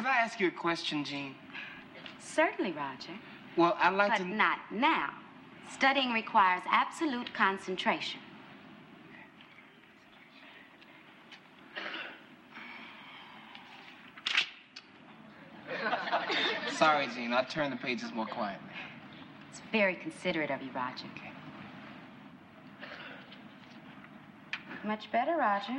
I ask you a question, Jean? Certainly, Roger. Well, I'd like to... But not now. Studying requires absolute concentration. Sorry, Jean. I'll turn the pages more quietly. It's very considerate of you, Roger. Okay. Much better, Roger.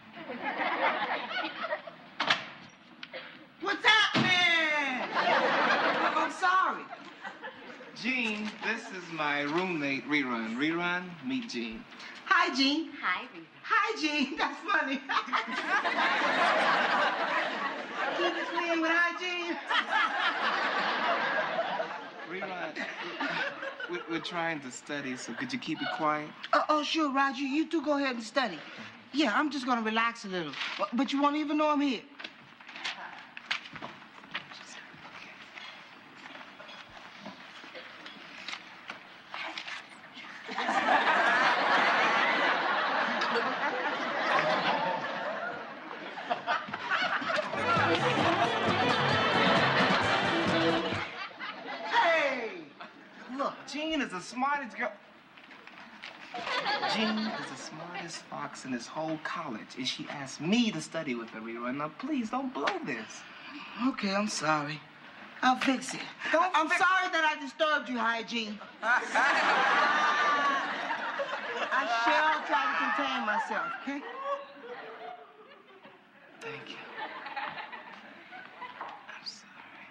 What's happening? I'm sorry. Jean, this is my roommate, Rerun. Rerun, meet Jean. Hi, Jean. Hi, Rita. Hi, Jean. That's funny. Keep it clean with hi, Jean. Rerun, we're trying to study, so could you keep it quiet? Oh, sure, Roger. You two go ahead and study. Yeah, I'm just gonna relax a little. But you won't even know I'm here. Hey! Look, Jean is the smartest girl. Jean is the smartest fox in this whole college, and she asked me to study with her, Rerun. Now, please, don't blow this. Okay, I'm sorry. I'll fix it. I'm sorry that I disturbed you, hi, Jean. I shall try to contain myself, okay? Thank you. I'm sorry.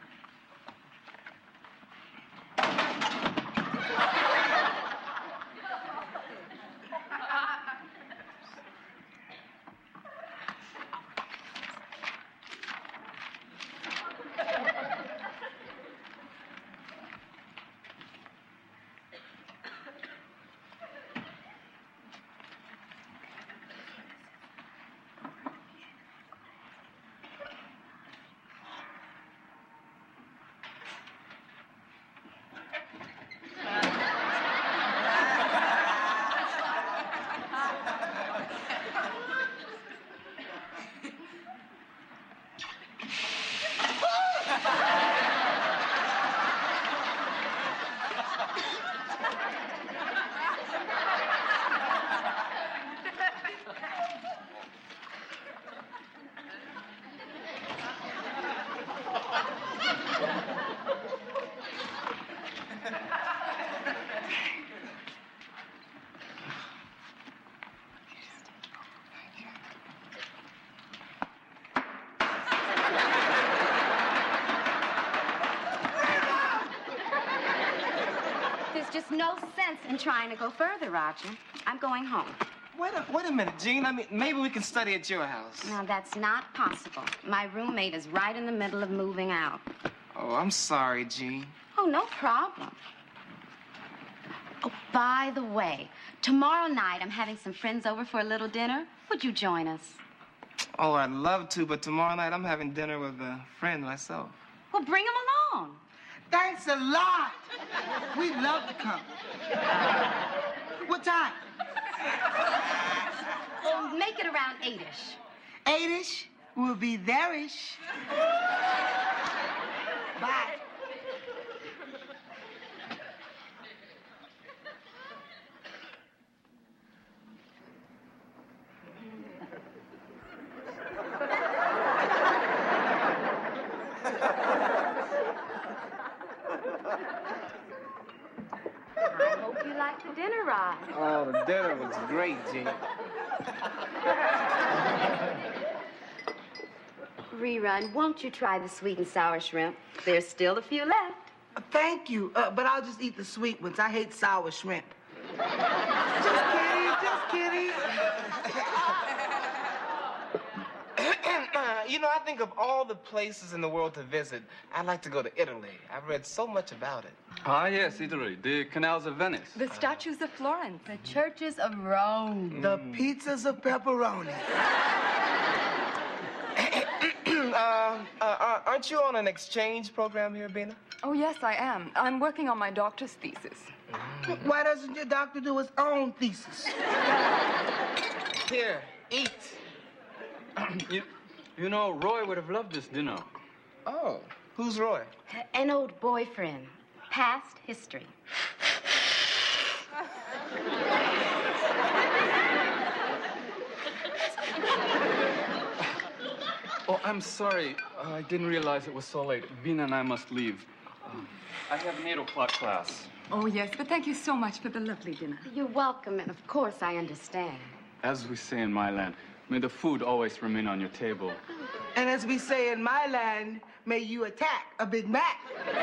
There's just no sense in trying to go further, Roger. I'm going home. Wait a minute, Jean. I mean, maybe we can study at your house. Now, that's not possible. My roommate is right in the middle of moving out. Oh, I'm sorry, Jean. Oh, no problem. Oh, by the way, tomorrow night I'm having some friends over for a little dinner. Would you join us? Oh, I'd love to, but tomorrow night I'm having dinner with a friend myself. Well, bring him along. Thanks a lot. We'd love to come. What time? Well, make it around 8-ish. 8-ish? We'll be there-ish. Bye. I hope you liked the dinner ride. Oh, the dinner was great, Jean. Rerun, won't you try the sweet and sour shrimp? There's still a few left. Thank you, but I'll just eat the sweet ones. I hate sour shrimp. Just kidding, just kidding. You know, I think of all the places in the world to visit, I'd like to go to Italy. I've read so much about it. Ah, yes, Italy. The canals of Venice. The statues of Florence. The churches of Rome. The pizzas of pepperoni. Aren't you on an exchange program here, Bina? Oh, yes, I am. I'm working on my doctor's thesis. Why doesn't your doctor do his own thesis? Here, eat. You know, Roy would have loved this dinner. Oh, who's Roy? An old boyfriend. Past history. Oh, I'm sorry. I didn't realize it was so late. Bina and I must leave. I have an 8 o'clock class. Oh, yes, but thank you so much for the lovely dinner. You're welcome, and of course I understand. As we say in my land, may the food always remain on your table. And as we say in my land, may you attack a Big Mac.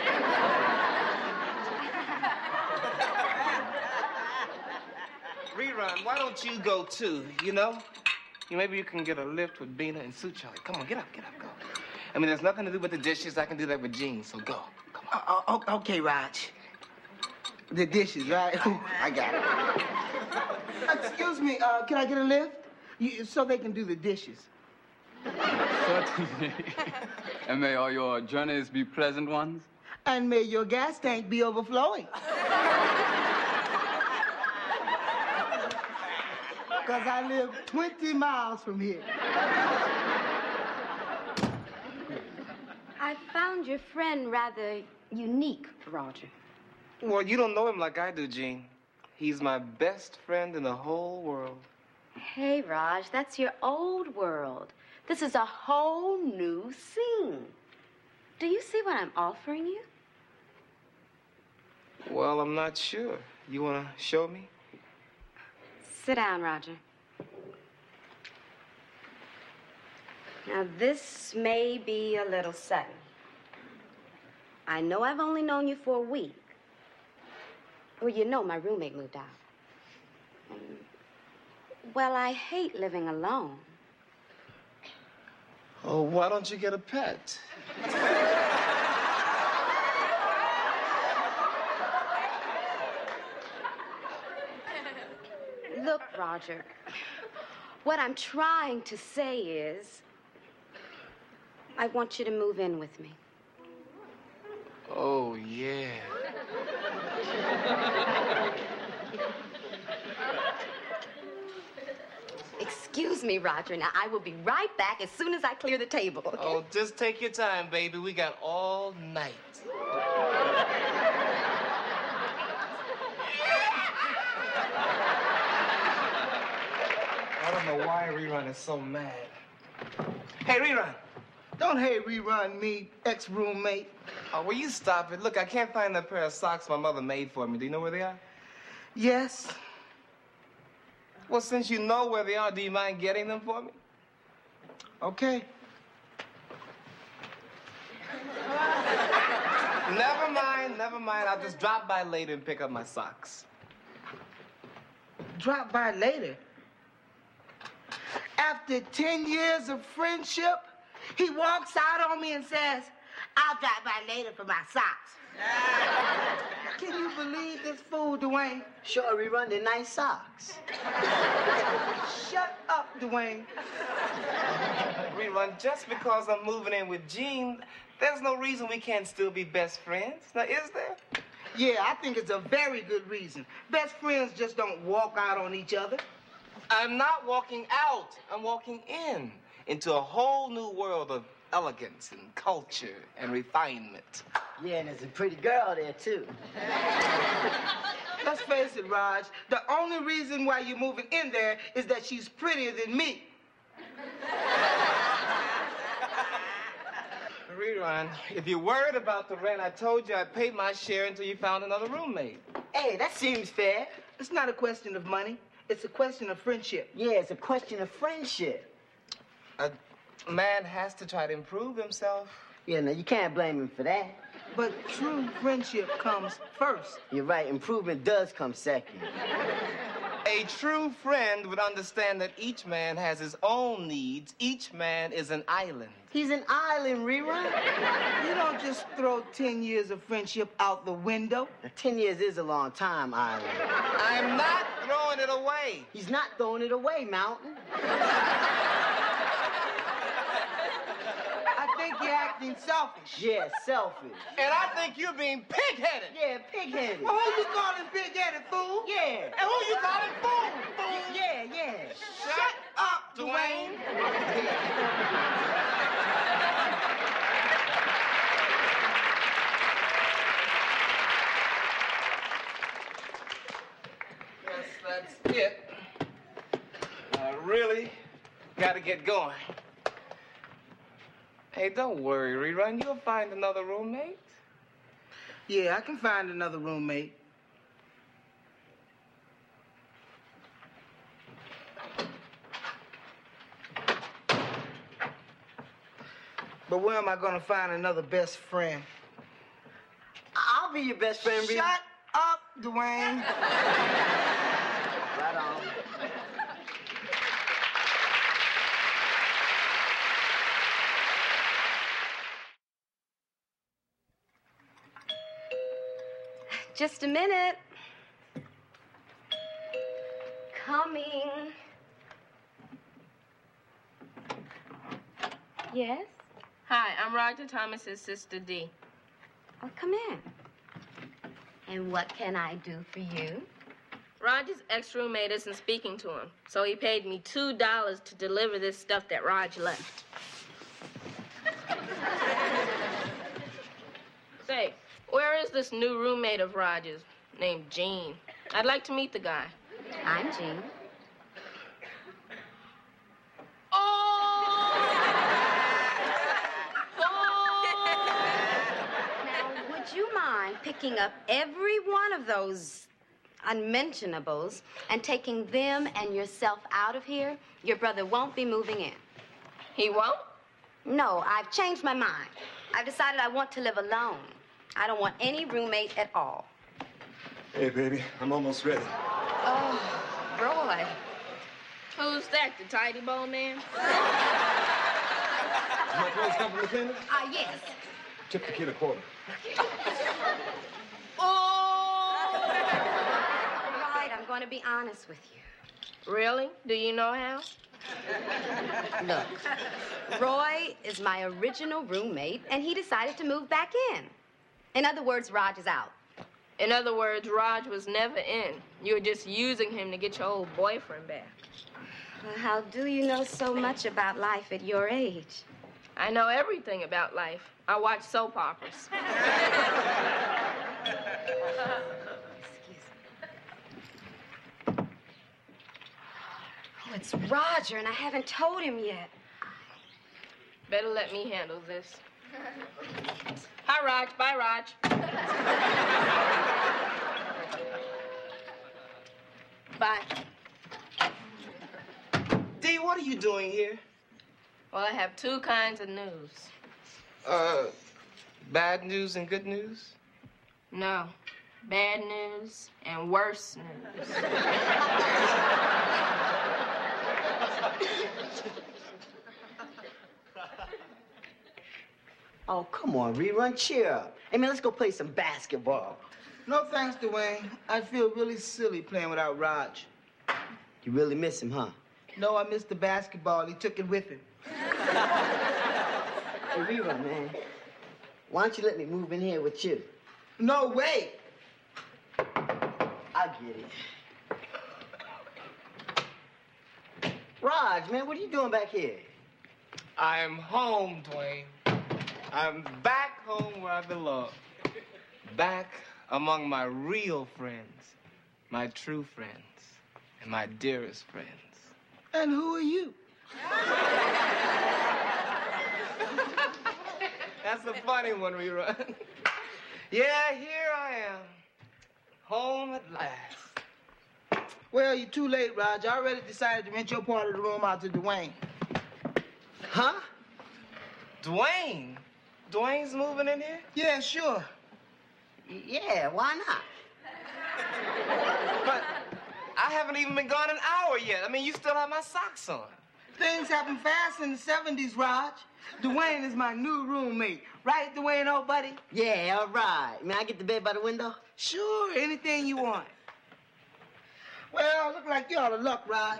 Rerun, why don't you go too, you know? Maybe you can get a lift with Bina and Sue Charlie. Come on, get up, go. I mean, there's nothing to do with the dishes. I can do that with Jean, so go. Come on. Okay, Raj. The dishes, right? I got it. Excuse me, can I get a lift? So they can do the dishes. Certainly. And may all your journeys be pleasant ones? And may your gas tank be overflowing. Because I live 20 miles from here. I found your friend rather unique, Roger. Well, you don't know him like I do, Jean. He's my best friend in the whole world. Hey, Raj, that's your old world. This is a whole new scene. Do you see what I'm offering you? Well, I'm not sure. You want to show me? Sit down, Roger. Now, this may be a little sudden. I know I've only known you for a week. Well, you know my roommate moved out. Well, I hate living alone. Oh, why don't you get a pet? Look, Roger, what I'm trying to say is, I want you to move in with me. Oh, yeah. Excuse me, Roger. Now, I will be right back as soon as I clear the table, okay? Oh, just take your time, baby. We got all night. I don't know why Rerun is so mad. Hey, Rerun. Don't hey rerun me, ex-roommate. Oh, will you stop it? Look, I can't find that pair of socks my mother made for me. Do you know where they are? Yes. Well, since you know where they are, do you mind getting them for me? Okay. Never mind. I'll just drop by later and pick up my socks. Drop by later. After 10 years of friendship, he walks out on me and says, I'll drop by later for my socks. Can you believe this fool, Dwayne? Sure, Rerun, they're nice socks. Shut up, Dwayne. Rerun, just because I'm moving in with Jean, there's no reason we can't still be best friends. Now, is there? Yeah, I think it's a very good reason. Best friends just don't walk out on each other. I'm not walking out. I'm walking into a whole new world of elegance and culture and refinement. Yeah, and there's a pretty girl there, too. Let's face it, Raj. The only reason why you're moving in there is that she's prettier than me. Rerun, if you're worried about the rent, I told you I'd pay my share until you found another roommate. Hey, that seems fair. It's not a question of money. It's a question of friendship. Yeah, it's a question of friendship. A man has to try to improve himself. Yeah, no, you can't blame him for that. But true friendship comes first. You're right, improvement does come second. A true friend would understand that each man has his own needs. Each man is an island. He's an island, Rerun. You don't just throw 10 years of friendship out the window. Now, 10 years is a long time, Island. I'm not throwing it away. He's not throwing it away, Mountain. I think you're acting selfish. Yeah, selfish. And I think you're being pig-headed. Yeah, pig-headed. Well, who you calling big-headed, fool? Yeah. And who you calling fool? Yeah. Shut up, Dwayne. that's it. I really gotta get going. Hey, don't worry, Rerun. You'll find another roommate. Yeah, I can find another roommate. But where am I gonna find another best friend? I'll be your best friend, Rita. Shut up, Dwayne. Right on. Just a minute. Coming. Yes? Hi, I'm Roger Thomas's sister Dee. Oh, come in. And what can I do for you? Roger's ex-roommate isn't speaking to him, so he paid me $2 to deliver this stuff that Raj left. Say, where is this new roommate of Roger's named Jean? I'd like to meet the guy. I'm Jean. Now, would you mind picking up every one of those unmentionables and taking them and yourself out of here? Your brother won't be moving in. He won't? No, I've changed my mind. I've decided I want to live alone. I don't want any roommate at all. Hey, baby, I'm almost ready. Oh, Roy. Who's that, the tidy bowl man? My clothes come from the cleaner? Yes. Tip the kid a quarter. Right, I'm going to be honest with you. Really? Do you know how? Look, Roy is my original roommate, and he decided to move back in. In other words, Raj is out. In other words, Raj was never in. You were just using him to get your old boyfriend back. Well, how do you know so much about life at your age? I know everything about life. I watch soap operas. Oh, it's Roger, and I haven't told him yet. Better let me handle this. Hi, Raj. Bye, Raj. Bye. Dee, what are you doing here? Well, I have two kinds of news. Bad news and good news? No. Bad news and worse news. Oh, come on, Rerun, cheer up. Hey, man, let's go play some basketball. No thanks, Dwayne. I feel really silly playing without Raj. You really miss him, huh? No, I missed the basketball. He took it with him. Hey, Rerun, man, why don't you let me move in here with you? No way. I get it. Raj, man, what are you doing back here? I'm home, Dwayne. I'm back home where I belong. Back among my real friends, my true friends, and my dearest friends. And who are you? That's a funny one, Rerun. Yeah, here I am. Home at last. Well, you're too late, Raj. I already decided to rent your part of the room out to Dwayne. Huh? Dwayne? Dwayne's moving in here? Yeah, sure. Yeah, why not? But I haven't even been gone an hour yet. I mean, you still have my socks on. Things happen fast in the 70s, Raj. Dwayne is my new roommate. Right, Dwayne, old buddy? Yeah, all right. May I get the bed by the window? Sure, anything you want. Well, look like you're out of luck, Raj.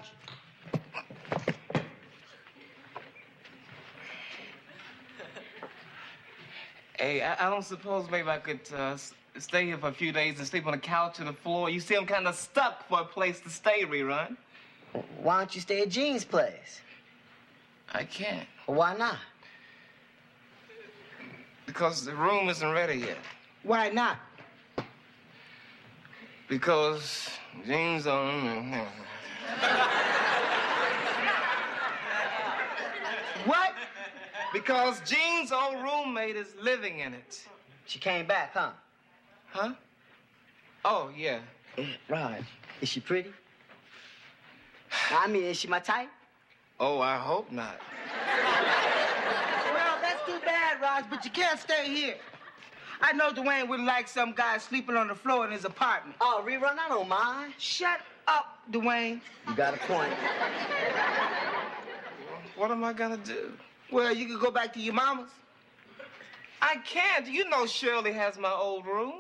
Hey, I don't suppose maybe I could stay here for a few days and sleep on the couch or the floor. You see, I'm kind of stuck for a place to stay, Rerun. Why don't you stay at Jean's place? I can't. Why not? Because the room isn't ready yet. Why not? Because Jean's on. What? Because Jean's old roommate is living in it. She came back, huh? Huh? Oh, yeah. Raj, is she pretty? I mean, is she my type? Oh, I hope not. Well, that's too bad, Raj, but you can't stay here. I know Dwayne wouldn't like some guy sleeping on the floor in his apartment. Oh, Rerun, I don't mind. Shut up, Dwayne. You got a point. What am I gonna do? Well, you could go back to your mama's. I can't. You know Shirley has my old room.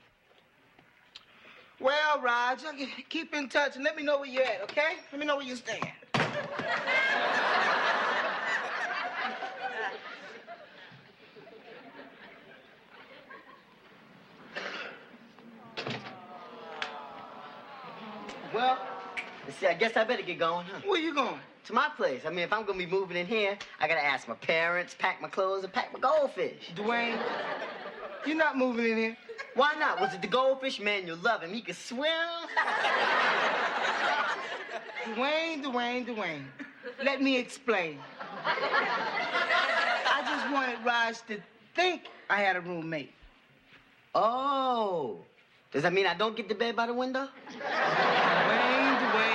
Well, Raj, keep in touch and let me know where you're at, okay? Let me know where you stand. Well, see, I guess I better get going, huh? Where you going? To my place. I mean, if I'm gonna be moving in here, I gotta ask my parents, pack my clothes, and pack my goldfish. Dwayne, you're not moving in here. Why not? Was it the goldfish? Man, you'll love him. He can swim. Dwayne. Let me explain. I just wanted Raj to think I had a roommate. Oh. Does that mean I don't get the bed by the window? Dwayne.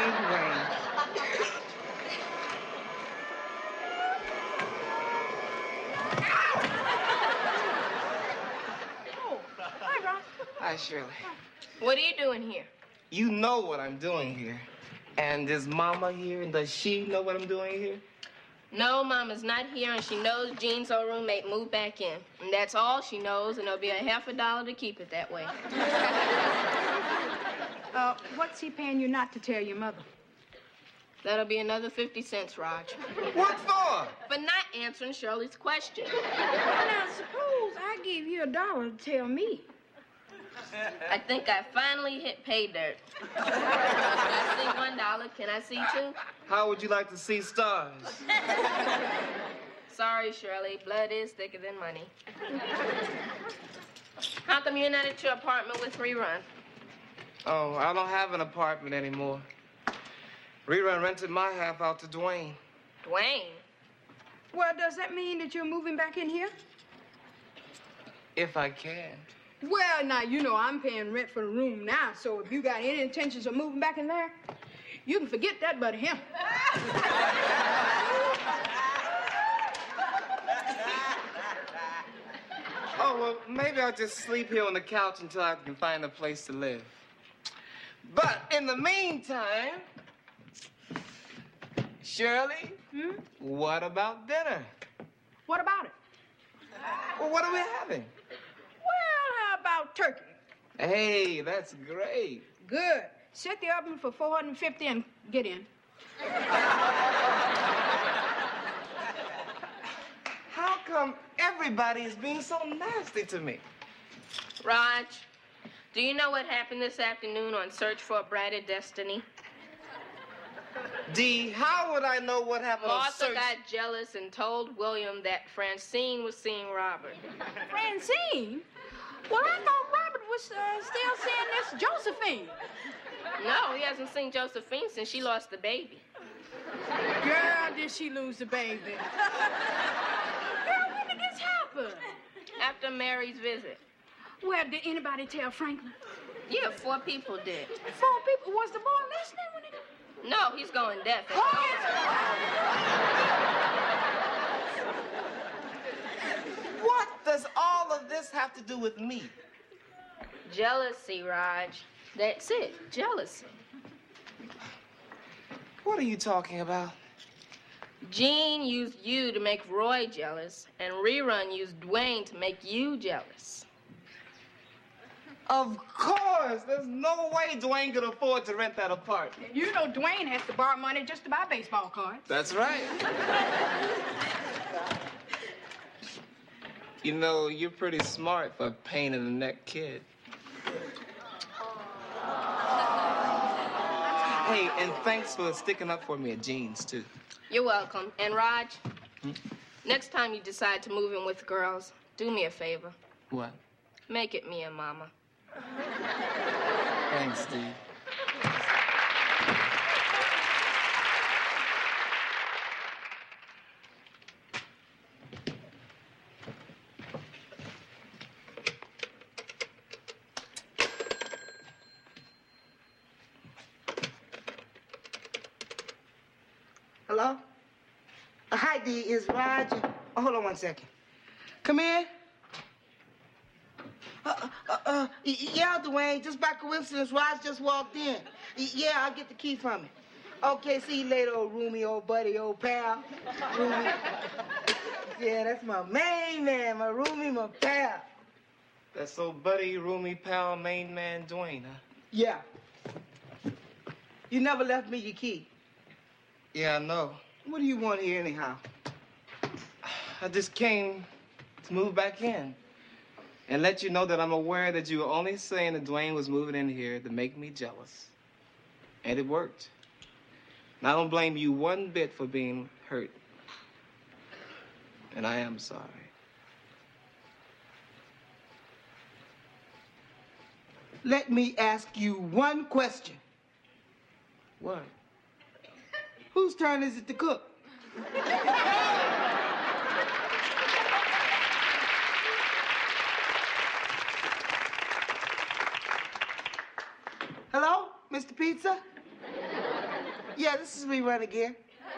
Hi, Shirley. What are you doing here? You know what I'm doing here. And is Mama here? And does she know what I'm doing here? No, Mama's not here, and she knows Jean's old roommate moved back in. And that's all she knows, and it'll be $50 to keep it that way. What's he paying you not to tell your mother? That'll be another 50 cents, Raj. What for? For not answering Shirley's question. Well, now, suppose I give you $1 to tell me. I think I finally hit pay dirt. Can I see $1? Can I see $2? How would you like to see stars? Sorry, Shirley. Blood is thicker than money. How come you're not at your apartment with Rerun? Oh, I don't have an apartment anymore. Rerun rented my half out to Dwayne. Dwayne? Well, does that mean that you're moving back in here? If I can. Well, now, you know I'm paying rent for the room now, so if you got any intentions of moving back in there, you can forget that but him. Oh, well, maybe I'll just sleep here on the couch until I can find a place to live. But in the meantime, Shirley, what about dinner? What about it? Well, what are we having? Well, how about turkey? Hey, that's great. Good. Set the oven for 450 and get in. How come everybody is being so nasty to me? Raj, do you know what happened this afternoon on Search for a Brighter Destiny? Dee, how would I know what happened on Martha Search? got jealous and told William that Francine was seeing Robert. Francine? Well, I thought Robert was still seeing this Josephine. No, he hasn't seen Josephine since she lost the baby. Girl, did she lose the baby? Girl, when did this happen? After Mary's visit. Well, did anybody tell Franklin? Yeah, 4 people did. 4 people. Was the boy listening when it... No, he's going deaf. What does all of this have to do with me? Jealousy, Raj. That's it, jealousy. What are you talking about? Jean used you to make Roy jealous, and Rerun used Dwayne to make you jealous. Of course. There's no way Dwayne could afford to rent that apartment. You know Dwayne has to borrow money just to buy baseball cards. That's right. You know, you're pretty smart for a pain in the neck kid. Hey, and thanks for sticking up for me at Jean's, too. You're welcome. And Raj, next time you decide to move in with girls, do me a favor. What? Make it me and Mama. Thanks, Steve. Hello? Hi, D. Is Roger? Oh, hold on 1 second. Come in. Yeah, Dwayne. Just by coincidence, Raj just walked in. Yeah, I'll get the key from him. Okay, see you later, old roomie, old buddy, old pal. Roomie. Yeah, that's my main man, my roomie, my pal. That's old buddy, roomie, pal, main man, Dwayne, huh? Yeah. You never left me your key. Yeah, I know. What do you want here anyhow? I just came to move back in and let you know that I'm aware that you were only saying that Dwayne was moving in here to make me jealous. And it worked. And I don't blame you one bit for being hurt. And I am sorry. Let me ask you one question. What? Whose turn is it to cook? Hello, Mr. Pizza? Yeah, this is Rerun again.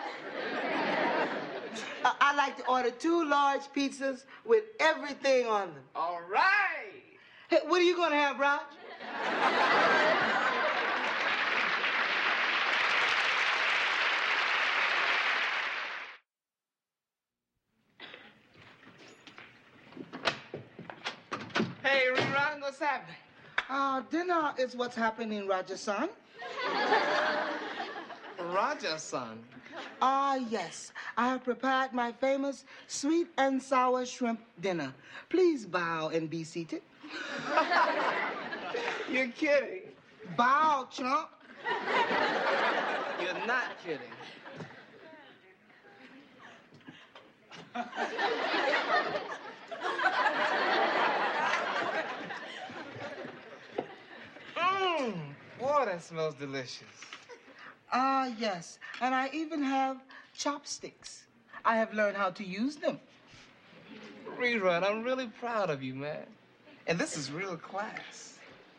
I'd like to order 2 large pizzas with everything on them. All right. Hey, what are you gonna have, Raj? Hey, Rerun, what's happening? Dinner is what's happening, Raja-san. Roger, son. Yes. I have prepared my famous sweet and sour shrimp dinner. Please bow and be seated. You're kidding. Bow, chump. You're not kidding. Boy, that smells delicious. Yes. And I even have chopsticks. I have learned how to use them. Rerun, I'm really proud of you, man. And this is real class.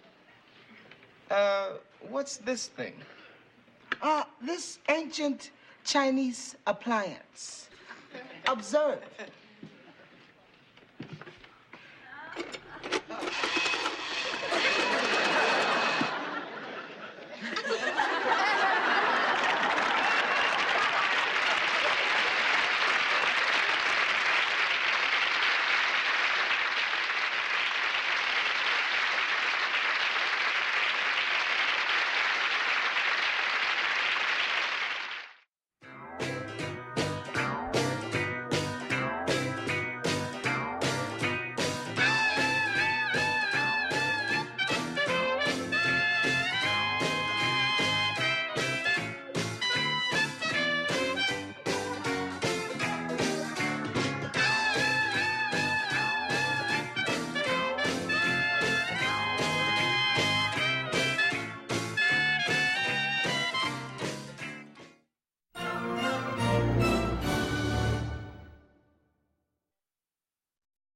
What's this thing? This ancient Chinese appliance. Observe.